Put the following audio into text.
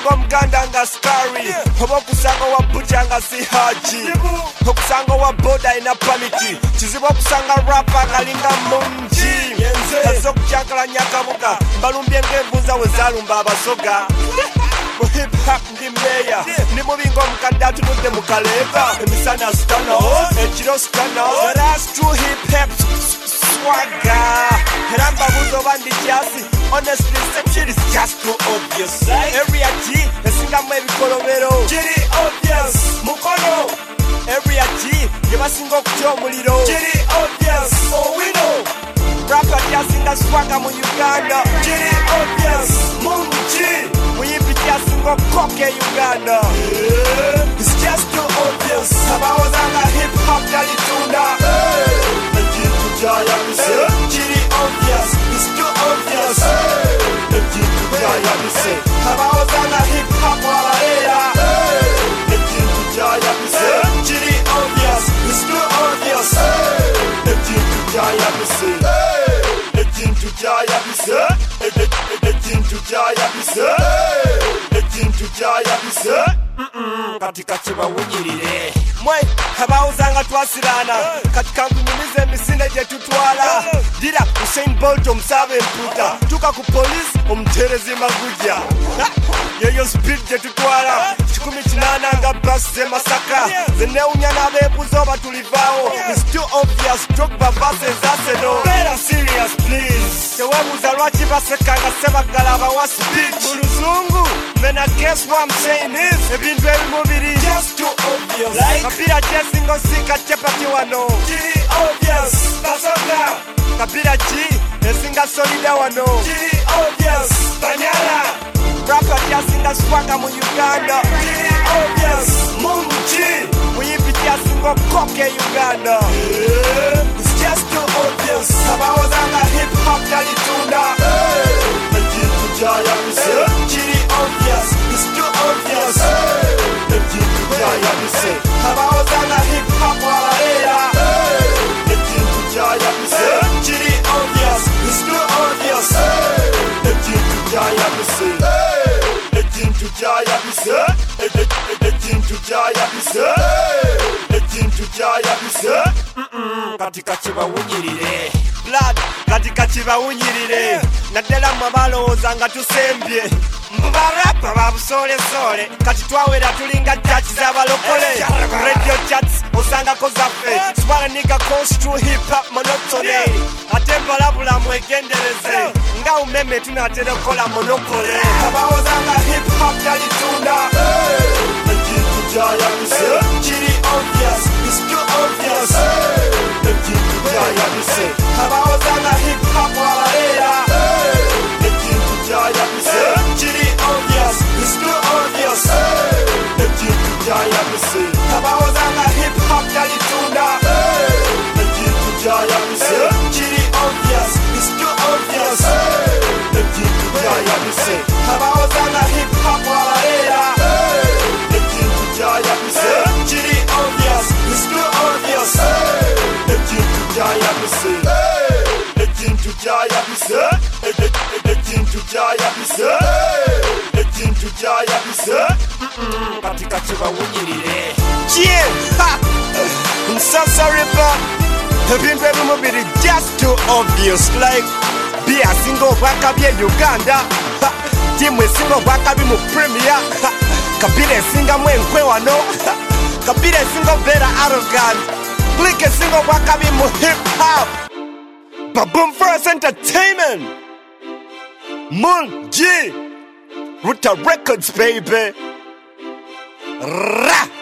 Mulingo mganda nga skari Obo kusanga wa buja nga si haji Okusanga wa boda ina pamiti Chizibu kusanga rapa nga linga munji Kazo kuchankala nyakabuga Balumbye ngevuza wezalumba abasoga Hip hop ndi meya Ni mubingo mkanda tunudde mukaleka Emisana stana Echiro stana That's true hip hop swagger Heramba buzo bandi jasi Honestly some shit is just too obvious Area G Esinga mwebi kolobero Jiri obvious Mukono Area G Yebasingo kucho muliro Jiri obvious Oh we know Rapper jasinga swagger mu Uganda Jiri obvious Mungu Muyimbi jasingo koke Uganda It's just too obvious Sabawozanga hip hop dalitunda Ejitu jaya mise Jiri obvious It's too obvious Ejitu jaya mise Sabawozanga hip hop walarera Ejitu jaya mise Jiri obvious It's too obvious Ejitu jaya mise Ejitu jaya mise Ejitu jaya mise Ejitu jaya mise Katika chiba wunyirire Mwe habawuzanga twasirana Katika nkunyumize misine je tutwala Dira Usain Bolt omsabe mputa Tuka ku police omterezi maguja Yoyo speed je tutwala 18 nga bus ze Masaka Zene unyana bebuzo batulivao It's too obvious Drogba versus Arsenal Better serious please Tewebuza lwaki basekanga sebagala bawa speech Muluzungu Man I guess what I'm saying is Ebintu ebimubiri Just too obvious Like Kapira jesingo sika chepati wano Jiri obvious Basoka Kapira G Esinga solida wano Jiri obvious Banyala Rapper jasinga swagger mu Uganda Jiri obvious Mungu G Muyimbi jasingo koke Uganda It's just too obvious Sabawozanga hip hop dalitunda Ejitu jaya mise Jiri obvious It's too obvious Ejitu jaya mise Sabawozanga hip hop walarera Ejitu jaya mise Jiri obvious It's too obvious Ejitu jaya mise Ejitu jaya mise Ejitu jaya mise Ejitu jaya mise Katika chiba wunyirire Blood katika chiba wunyirire Naddala mwabalowooza nga tusembye Mbarapa babusole sole Kati twawera tulinga judge z'abalokole Radio chats osangako zaffe Swala nigga coast to hip hop monotone Ate mbalabula mwegendereze Nga umeme tunatera kola monopole Abawozanga hip hop dalitunda Ejitu jaya mise Jiri obvious It's too obvious Ejitu jaya mise Abawozanga hip hop walarera Ejitu jaya mise Jiri obvious It's too obvious Ejitu jaya mise Abawozanga hip hop dalitunda Ejitu jaya mise Jiri obvious It's too obvious Ejitu jaya mise Abawozanga hip hop walarera Ejitu jaya mise Jiri obvious It's too obvious Ejitu jaya mise Ejitu jaya mise Ejitu jaya mise Ejitu jaya mise Katika chiba wunyirire Yeah I'm so sorry but Ebintu ebimubiri just too obvious Like Bia singo bwakabye Uganda Timu esingo bwakabi mu Premier Kabila esinga mwenkwe wano Kabila esingo vera arrogant Click esingo bwakabi mu hip hop Baboom First Entertainment Moon G Ruta Records baby Ra